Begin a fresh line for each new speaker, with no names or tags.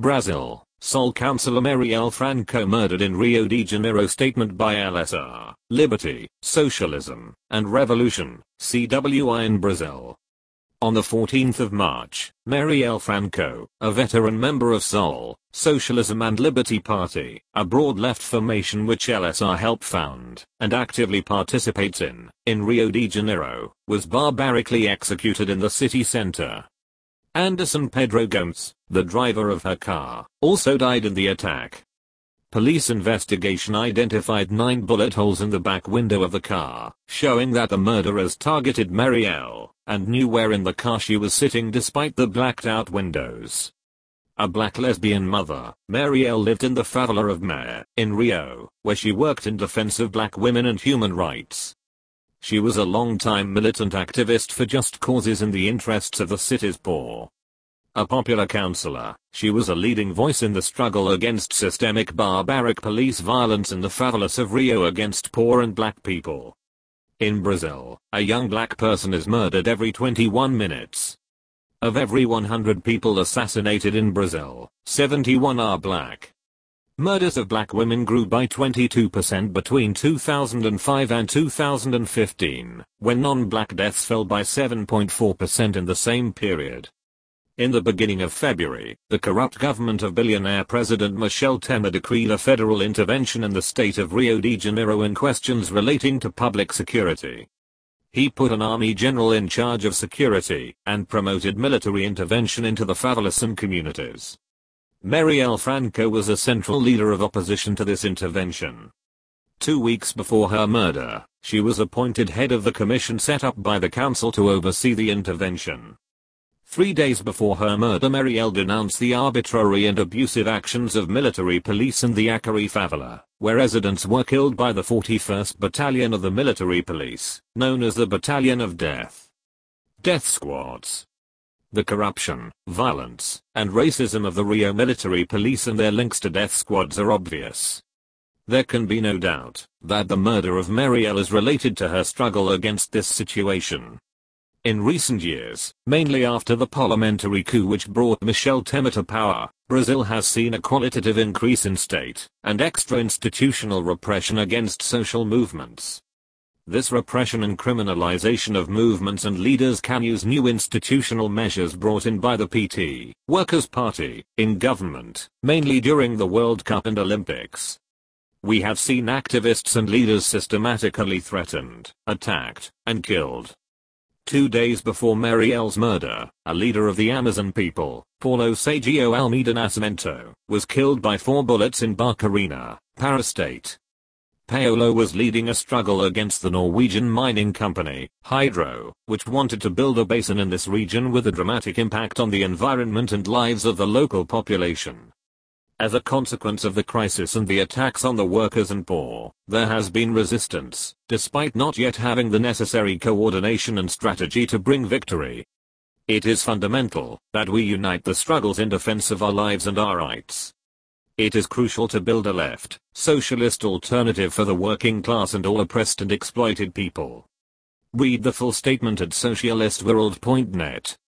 Brazil, Sol Councilor Marielle Franco murdered in Rio de Janeiro. Statement by LSR, Liberty, Socialism, and Revolution, CWI in Brazil. On the 14th of March, Marielle Franco, a veteran member of SOL, Socialism and Liberty Party, a broad left formation which LSR helped found, and actively participates in Rio de Janeiro, was barbarically executed in the city center. Anderson Pedro Gomes, the driver of her car, also died in the attack. Police investigation identified 9 bullet holes in the back window of the car, showing that the murderers targeted Marielle, and knew where in the car she was sitting despite the blacked out windows. A black lesbian mother, Marielle lived in the favela of Maia, in Rio, where she worked in defense of black women and human rights. She was a long-time militant activist for just causes in the interests of the city's poor. A popular counselor, she was a leading voice in the struggle against systemic barbaric police violence in the favelas of Rio against poor and black people. In Brazil, a young black person is murdered every 21 minutes. Of every 100 people assassinated in Brazil, 71 are black. Murders of black women grew by 22% between 2005 and 2015, when non-black deaths fell by 7.4% in the same period. In the beginning of February, the corrupt government of billionaire President Michel Temer decreed a federal intervention in the state of Rio de Janeiro in questions relating to public security. He put an army general in charge of security and promoted military intervention into the favelas and communities. Marielle Franco was a central leader of opposition to this intervention. 2 weeks before her murder, she was appointed head of the commission set up by the council to oversee the intervention. 3 days before her murder, Marielle denounced the arbitrary and abusive actions of military police in the Acari favela, where residents were killed by the 41st Battalion of the military police, known as the Battalion of Death. Death squads. The corruption, violence, and racism of the Rio military police and their links to death squads are obvious. There can be no doubt that the murder of Marielle is related to her struggle against this situation. In recent years, mainly after the parliamentary coup which brought Michel Temer to power, Brazil has seen a qualitative increase in state and extra-institutional repression against social movements. This repression and criminalization of movements and leaders can use new institutional measures brought in by the PT, Workers' Party, in government, mainly during the World Cup and Olympics. We have seen activists and leaders systematically threatened, attacked, and killed. 2 days before Marielle's murder, a leader of the Amazon people, Paulo Sergio Almeida Nascimento, was killed by 4 bullets in Barcarena, Pará State. Paulo was leading a struggle against the Norwegian mining company, Hydro, which wanted to build a basin in this region with a dramatic impact on the environment and lives of the local population. As a consequence of the crisis and the attacks on the workers and poor, there has been resistance, despite not yet having the necessary coordination and strategy to bring victory. It is fundamental that we unite the struggles in defense of our lives and our rights. It is crucial to build a left, socialist alternative for the working class and all oppressed and exploited people. Read the full statement at socialistworld.net.